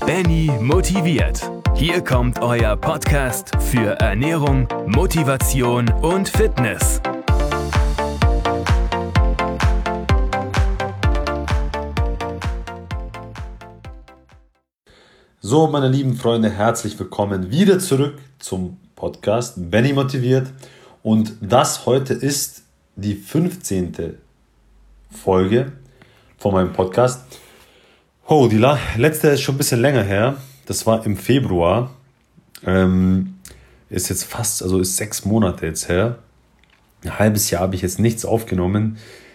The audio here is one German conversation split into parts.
Benny motiviert. Hier kommt euer Podcast für Ernährung, Motivation und Fitness. So, meine lieben Freunde, herzlich willkommen wieder zurück zum Podcast Benny motiviert. Und das heute ist die 15. Folge von meinem Podcast. Oh, die letzte ist schon ein bisschen länger her. Das war im Februar. Ist jetzt ist 6 Monate jetzt her. Ein halbes Jahr habe ich jetzt nichts aufgenommen.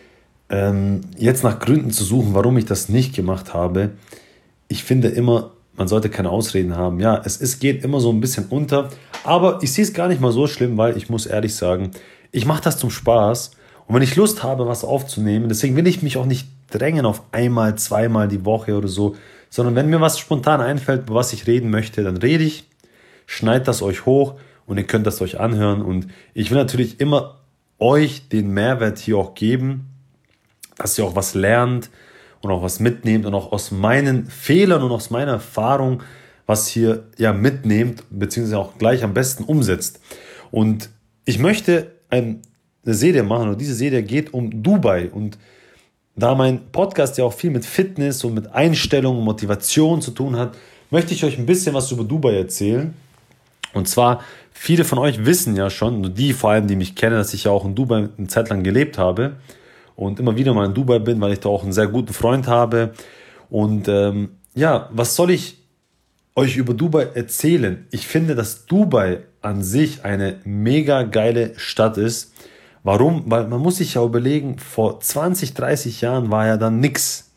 Jetzt nach Gründen zu suchen, warum ich das nicht gemacht habe. Ich finde immer, man sollte keine Ausreden haben. Ja, geht immer so ein bisschen unter. Aber ich sehe es gar nicht mal so schlimm, weil ich muss ehrlich sagen, ich mache das zum Spaß. Und wenn ich Lust habe, was aufzunehmen, deswegen will ich mich auch nicht drängen auf einmal, zweimal die Woche oder so, sondern wenn mir was spontan einfällt, über was ich reden möchte, dann rede ich, schneide das euch hoch und ihr könnt das euch anhören. Und ich will natürlich immer euch den Mehrwert hier auch geben, dass ihr auch was lernt und auch was mitnehmt und auch aus meinen Fehlern und aus meiner Erfahrung was hier mitnehmt, beziehungsweise auch gleich am besten umsetzt. Und ich möchte eine Serie machen, und diese Serie geht um Dubai. Und da mein Podcast ja auch viel mit Fitness und mit Einstellung und Motivation zu tun hat, möchte ich euch ein bisschen was über Dubai erzählen. Und zwar, viele von euch wissen ja schon, nur die vor allem, die mich kennen, dass ich ja auch in Dubai eine Zeit lang gelebt habe und immer wieder mal in Dubai bin, weil ich da auch einen sehr guten Freund habe. Und was soll ich euch über Dubai erzählen? Ich finde, dass Dubai an sich eine mega geile Stadt ist. Warum? Weil man muss sich ja überlegen, vor 20, 30 Jahren war ja dann nix.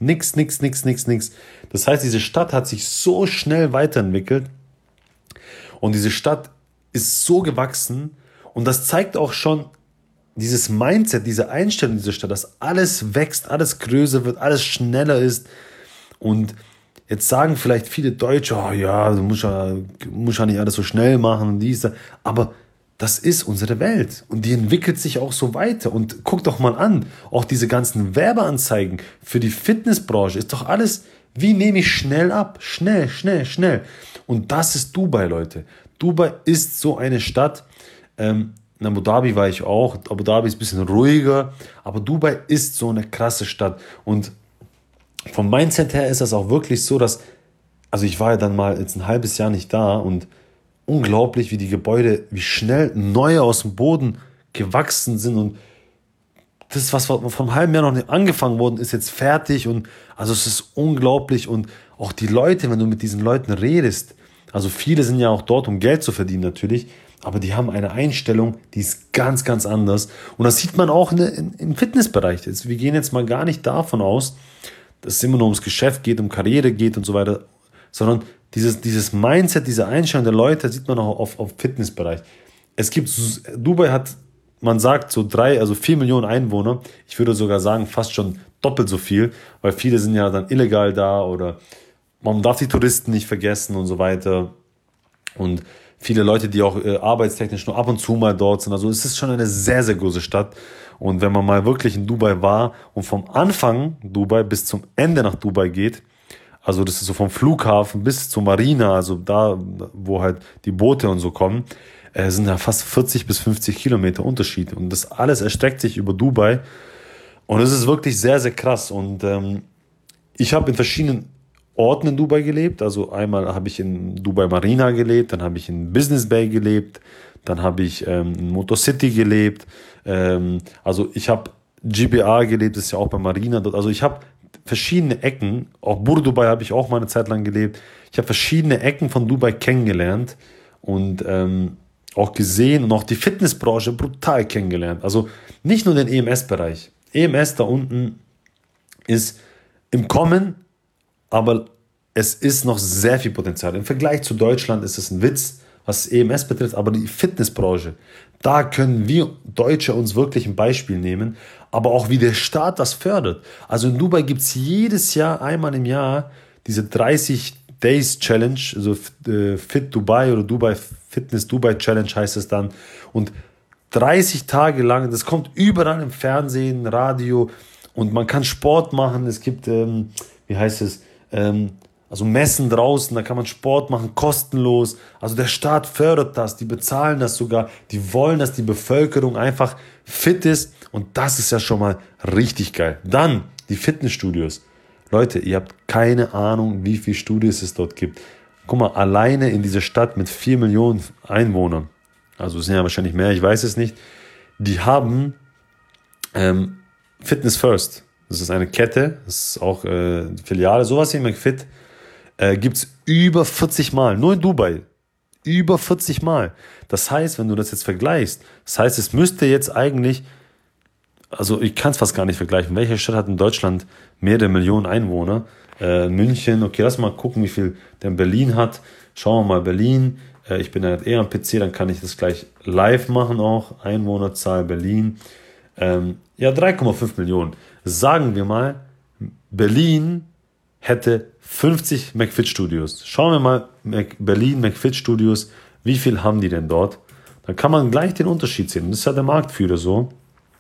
Das heißt, diese Stadt hat sich so schnell weiterentwickelt und diese Stadt ist so gewachsen und das zeigt auch schon dieses Mindset, diese Einstellung dieser Stadt, dass alles wächst, alles größer wird, alles schneller ist. Und jetzt sagen vielleicht viele Deutsche, oh ja, du musst ja nicht alles so schnell machen und dies, aber das ist unsere Welt und die entwickelt sich auch so weiter. Und guck doch mal an, auch diese ganzen Werbeanzeigen für die Fitnessbranche ist doch alles, wie nehme ich schnell ab? Schnell. Und das ist Dubai, Leute. Dubai ist so eine Stadt. In Abu Dhabi war ich auch. Abu Dhabi ist ein bisschen ruhiger, aber Dubai ist so eine krasse Stadt. Und vom Mindset her ist das auch wirklich so, dass, also ich war ja dann mal jetzt ein halbes Jahr nicht da und unglaublich, wie die Gebäude, wie schnell neue aus dem Boden gewachsen sind und das, was vor einem halben Jahr noch nicht angefangen worden ist, jetzt fertig und also es ist unglaublich und auch die Leute, wenn du mit diesen Leuten redest, also viele sind ja auch dort, um Geld zu verdienen natürlich, aber die haben eine Einstellung, die ist ganz, ganz anders und das sieht man auch im Fitnessbereich. Wir gehen jetzt mal gar nicht davon aus, dass es immer nur ums Geschäft geht, um Karriere geht und so weiter, sondern dieses Mindset, diese Einstellung der Leute sieht man auch auf Fitnessbereich. Dubai hat, man sagt, 4 Millionen Einwohner. Ich würde sogar sagen, fast schon doppelt so viel, weil viele sind ja dann illegal da oder man darf die Touristen nicht vergessen und so weiter. Und viele Leute, die auch arbeitstechnisch nur ab und zu mal dort sind. Also es ist schon eine sehr, sehr große Stadt. Und wenn man mal wirklich in Dubai war und vom Anfang Dubai bis zum Ende nach Dubai geht, also das ist so vom Flughafen bis zur Marina, also da, wo halt die Boote und so kommen, sind da fast 40 bis 50 Kilometer Unterschied. Und das alles erstreckt sich über Dubai. Und es ist wirklich sehr, sehr krass. Und ich habe in verschiedenen Orten in Dubai gelebt. Also einmal habe ich in Dubai Marina gelebt, dann habe ich in Business Bay gelebt, dann habe ich in Motor City gelebt. Also ich habe GBR gelebt, das ist ja auch bei Marina dort. Also ich habe verschiedene Ecken, auch Dubai habe ich auch mal eine Zeit lang gelebt. Ich habe verschiedene Ecken von Dubai kennengelernt und auch gesehen und auch die Fitnessbranche brutal kennengelernt. Also nicht nur den EMS-Bereich. EMS da unten ist im Kommen, aber es ist noch sehr viel Potenzial. Im Vergleich zu Deutschland ist es ein Witz, was EMS betrifft, aber die Fitnessbranche, da können wir Deutsche uns wirklich ein Beispiel nehmen, aber auch wie der Staat das fördert. Also in Dubai gibt es jedes Jahr, einmal im Jahr, diese 30 Days Challenge, also Fit Dubai oder Dubai Fitness Dubai Challenge heißt es dann. Und 30 Tage lang, das kommt überall im Fernsehen, Radio und man kann Sport machen. Es gibt, Also Messen draußen, da kann man Sport machen, kostenlos. Also der Staat fördert das, die bezahlen das sogar. Die wollen, dass die Bevölkerung einfach fit ist. Und das ist ja schon mal richtig geil. Dann die Fitnessstudios. Leute, ihr habt keine Ahnung, wie viele Studios es dort gibt. Guck mal, alleine in dieser Stadt mit 4 Millionen Einwohnern, also es sind ja wahrscheinlich mehr, ich weiß es nicht, die haben Fitness First. Das ist eine Kette, das ist auch Filiale, sowas wie McFit. Gibt es über 40 Mal, nur in Dubai, über 40 Mal. Das heißt, wenn du das jetzt vergleichst, das heißt, es müsste jetzt eigentlich, also ich kann es fast gar nicht vergleichen, welche Stadt hat in Deutschland mehrere Millionen Einwohner? München, okay, lass mal gucken, wie viel der in Berlin hat. Schauen wir mal Berlin, ich bin ja eher am PC, dann kann ich das gleich live machen auch, Einwohnerzahl Berlin, ja 3,5 Millionen. Sagen wir mal, Berlin hätte 50 McFit-Studios. Schauen wir mal, Berlin McFit-Studios, wie viel haben die denn dort? Dann kann man gleich den Unterschied sehen. Das ist ja der Marktführer so.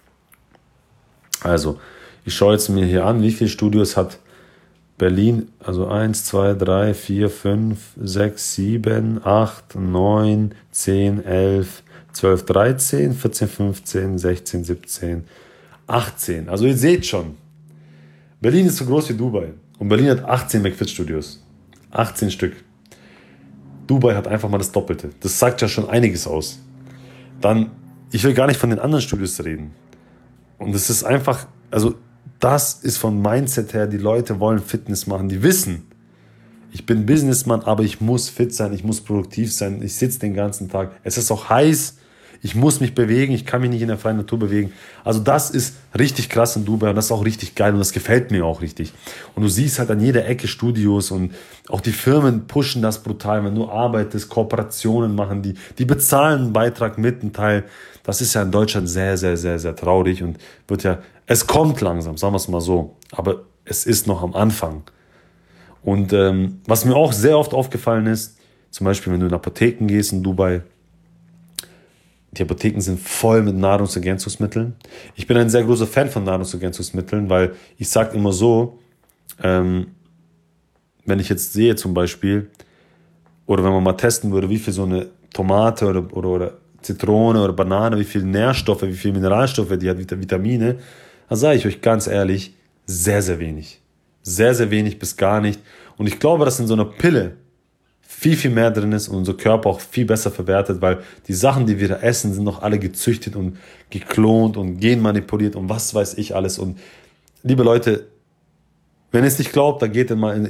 Also, ich schaue jetzt mir hier an, wie viele Studios hat Berlin. Also 1, 2, 3, 4, 5, 6, 7, 8, 9, 10, 11, 12, 13, 14, 15, 16, 17, 18. Also ihr seht schon, Berlin ist so groß wie Dubai. Und Berlin hat 18 McFit-Studios. 18 Stück. Dubai hat einfach mal das Doppelte. Das sagt ja schon einiges aus. Dann, ich will gar nicht von den anderen Studios reden. Und es ist einfach, also das ist vom Mindset her, die Leute wollen Fitness machen. Die wissen, ich bin Businessman, aber ich muss fit sein, ich muss produktiv sein. Ich sitze den ganzen Tag. Es ist auch heiß. Ich muss mich bewegen, ich kann mich nicht in der freien Natur bewegen. Also das ist richtig krass in Dubai und das ist auch richtig geil und das gefällt mir auch richtig. Und du siehst halt an jeder Ecke Studios und auch die Firmen pushen das brutal. Wenn du arbeitest, Kooperationen machen die bezahlen einen Beitrag mit, einen Teil. Das ist ja in Deutschland sehr, sehr, sehr, sehr traurig und wird ja, es kommt langsam, sagen wir es mal so, aber es ist noch am Anfang. Und was mir auch sehr oft aufgefallen ist, zum Beispiel wenn du in Apotheken gehst in Dubai, die Apotheken sind voll mit Nahrungsergänzungsmitteln. Ich bin ein sehr großer Fan von Nahrungsergänzungsmitteln, weil ich sage immer so, wenn ich jetzt sehe zum Beispiel, oder wenn man mal testen würde, wie viel so eine Tomate oder Zitrone oder Banane, wie viel Nährstoffe, wie viel Mineralstoffe die hat, Vitamine, dann sage ich euch ganz ehrlich, sehr, sehr wenig. Sehr, sehr wenig bis gar nicht. Und ich glaube, dass in so einer Pille viel, viel mehr drin ist und unser Körper auch viel besser verwertet, weil die Sachen, die wir da essen, sind noch alle gezüchtet und geklont und genmanipuliert und was weiß ich alles. Und liebe Leute, wenn ihr es nicht glaubt, dann geht mal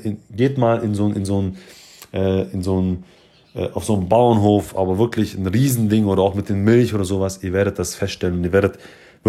auf so einen Bauernhof, aber wirklich ein Riesending oder auch mit den Milch oder sowas, ihr werdet das feststellen und ihr werdet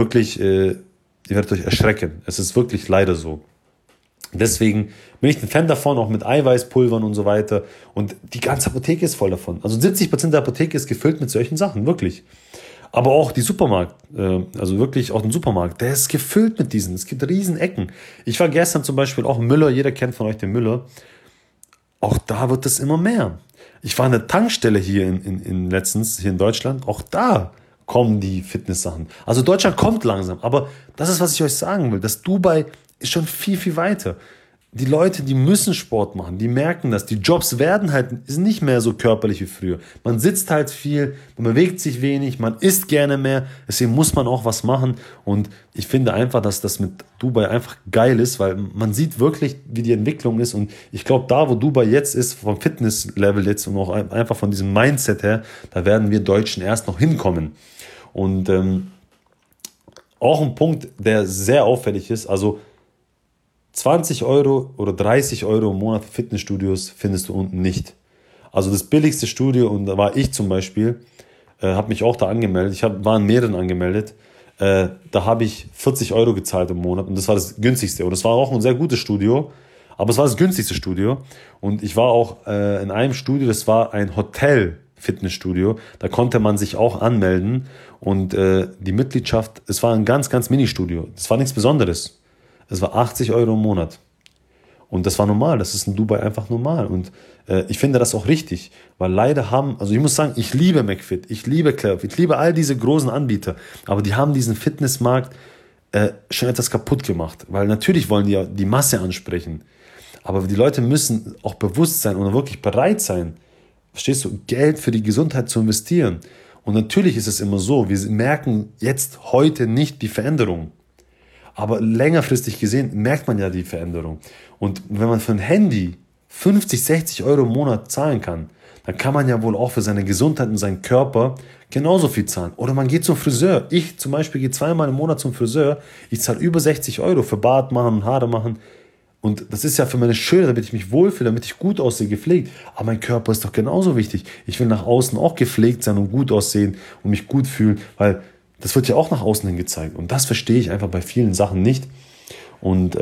euch erschrecken. Es ist wirklich leider so. Deswegen bin ich ein Fan davon, auch mit Eiweißpulvern und so weiter. Und die ganze Apotheke ist voll davon. Also 70% der Apotheke ist gefüllt mit solchen Sachen, wirklich. Aber auch die Supermarkt, also wirklich auch ein Supermarkt, der ist gefüllt mit diesen. Es gibt riesen Ecken. Ich war gestern zum Beispiel auch im Müller, jeder kennt von euch den Müller. Auch da wird es immer mehr. Ich war an der Tankstelle hier letztens, hier in Deutschland, auch da kommen die Fitness-Sachen. Also Deutschland kommt langsam, aber das ist, was ich euch sagen will, dass Dubai ist schon viel, viel weiter. Die Leute, die müssen Sport machen, die merken das. Die Jobs ist nicht mehr so körperlich wie früher. Man sitzt halt viel, man bewegt sich wenig, man isst gerne mehr. Deswegen muss man auch was machen. Und ich finde einfach, dass das mit Dubai einfach geil ist, weil man sieht wirklich, wie die Entwicklung ist. Und ich glaube, da, wo Dubai jetzt ist, vom Fitnesslevel jetzt und auch einfach von diesem Mindset her, da werden wir Deutschen erst noch hinkommen. Und auch ein Punkt, der sehr auffällig ist, also 20 Euro oder 30 Euro im Monat für Fitnessstudios findest du unten nicht. Also das billigste Studio, und da war ich zum Beispiel, habe mich auch da angemeldet, war in mehreren angemeldet, da habe ich 40 Euro gezahlt im Monat und das war das günstigste. Und das war auch ein sehr gutes Studio, aber es war das günstigste Studio. Und ich war auch in einem Studio, das war ein Hotel-Fitnessstudio, da konnte man sich auch anmelden und die Mitgliedschaft, es war ein ganz, ganz Mini-Studio, das war nichts Besonderes. Es war 80 Euro im Monat. Und das war normal, das ist in Dubai einfach normal. Und ich finde das auch richtig, weil leider also ich muss sagen, ich liebe McFit, ich liebe Clever, ich liebe all diese großen Anbieter, aber die haben diesen Fitnessmarkt schon etwas kaputt gemacht, weil natürlich wollen die ja die Masse ansprechen. Aber die Leute müssen auch bewusst sein und wirklich bereit sein, verstehst du, Geld für die Gesundheit zu investieren. Und natürlich ist es immer so, wir merken jetzt heute nicht die Veränderung. Aber längerfristig gesehen merkt man ja die Veränderung. Und wenn man für ein Handy 50, 60 Euro im Monat zahlen kann, dann kann man ja wohl auch für seine Gesundheit und seinen Körper genauso viel zahlen. Oder man geht zum Friseur. Ich zum Beispiel gehe 2-mal im Monat zum Friseur. Ich zahle über 60 Euro für Bart machen und Haare machen. Und das ist ja für meine Schöne, damit ich mich wohlfühle, damit ich gut aussehe, gepflegt. Aber mein Körper ist doch genauso wichtig. Ich will nach außen auch gepflegt sein und gut aussehen und mich gut fühlen, weil das wird ja auch nach außen hin gezeigt. Und das verstehe ich einfach bei vielen Sachen nicht. Und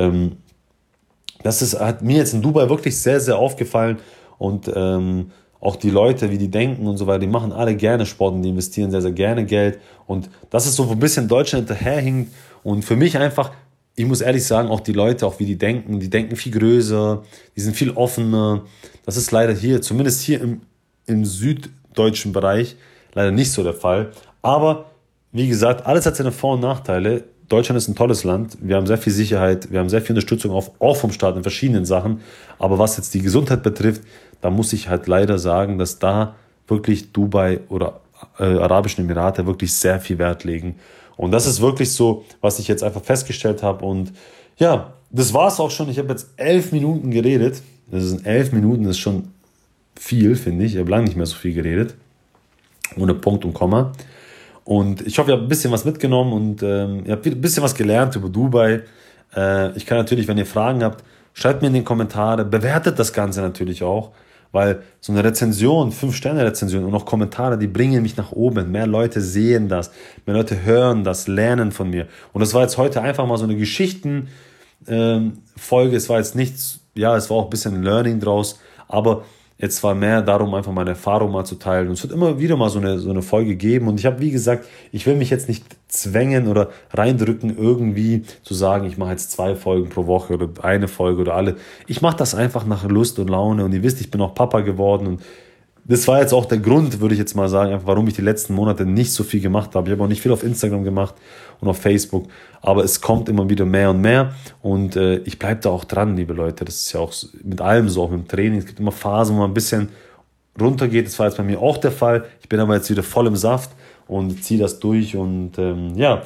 hat mir jetzt in Dubai wirklich sehr, sehr aufgefallen. Und auch die Leute, wie die denken und so weiter, die machen alle gerne Sport und die investieren sehr, sehr gerne Geld. Und das ist so ein bisschen Deutschland hinterherhinkt. Und für mich einfach, ich muss ehrlich sagen, auch die Leute, auch wie die denken viel größer, die sind viel offener. Das ist leider hier, zumindest hier im süddeutschen Bereich, leider nicht so der Fall. Aber wie gesagt, alles hat seine Vor- und Nachteile. Deutschland ist ein tolles Land. Wir haben sehr viel Sicherheit, wir haben sehr viel Unterstützung auch vom Staat in verschiedenen Sachen. Aber was jetzt die Gesundheit betrifft, da muss ich halt leider sagen, dass da wirklich Dubai oder Arabischen Emirate wirklich sehr viel Wert legen. Und das ist wirklich so, was ich jetzt einfach festgestellt habe. Und ja, das war es auch schon. Ich habe jetzt 11 Minuten geredet. Das sind 11 Minuten, das ist schon viel, finde ich. Ich habe lange nicht mehr so viel geredet. Ohne Punkt und Komma. Und ich hoffe, ihr habt ein bisschen was mitgenommen und ihr habt ein bisschen was gelernt über Dubai. Ich kann natürlich, wenn ihr Fragen habt, schreibt mir in die Kommentare. Bewertet das Ganze natürlich auch. Weil so eine Rezension, 5-Sterne-Rezension und auch Kommentare, die bringen mich nach oben. Mehr Leute sehen das, mehr Leute hören das, lernen von mir. Und das war jetzt heute einfach mal so eine Geschichten-Folge. Es war jetzt nichts, ja, es war auch ein bisschen Learning draus, aber jetzt war mehr darum, einfach meine Erfahrung mal zu teilen. Und es wird immer wieder mal so eine Folge geben. Und ich habe, wie gesagt, ich will mich jetzt nicht zwängen oder reindrücken, irgendwie zu sagen, ich mache jetzt 2 Folgen pro Woche oder eine Folge oder alle. Ich mache das einfach nach Lust und Laune. Und ihr wisst, ich bin auch Papa geworden. Und das war jetzt auch der Grund, würde ich jetzt mal sagen, einfach warum ich die letzten Monate nicht so viel gemacht habe. Ich habe auch nicht viel auf Instagram gemacht und auf Facebook, aber es kommt immer wieder mehr und mehr und ich bleibe da auch dran, liebe Leute. Das ist ja auch mit allem so, auch mit dem Training. Es gibt immer Phasen, wo man ein bisschen runtergeht. Das war jetzt bei mir auch der Fall. Ich bin aber jetzt wieder voll im Saft und ziehe das durch und ja,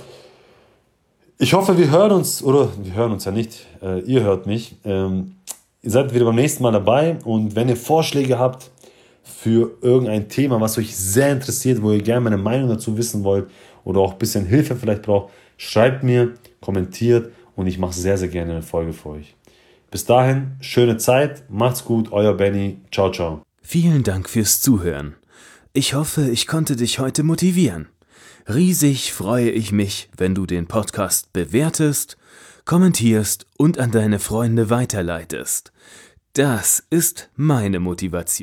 ich hoffe, wir hören uns ja nicht, ihr hört mich. Ihr seid wieder beim nächsten Mal dabei und wenn ihr Vorschläge habt für irgendein Thema, was euch sehr interessiert, wo ihr gerne meine Meinung dazu wissen wollt oder auch ein bisschen Hilfe vielleicht braucht, schreibt mir, kommentiert und ich mache sehr, sehr gerne eine Folge für euch. Bis dahin, schöne Zeit, macht's gut, euer Benny, ciao, ciao. Vielen Dank fürs Zuhören. Ich hoffe, ich konnte dich heute motivieren. Riesig freue ich mich, wenn du den Podcast bewertest, kommentierst und an deine Freunde weiterleitest. Das ist meine Motivation.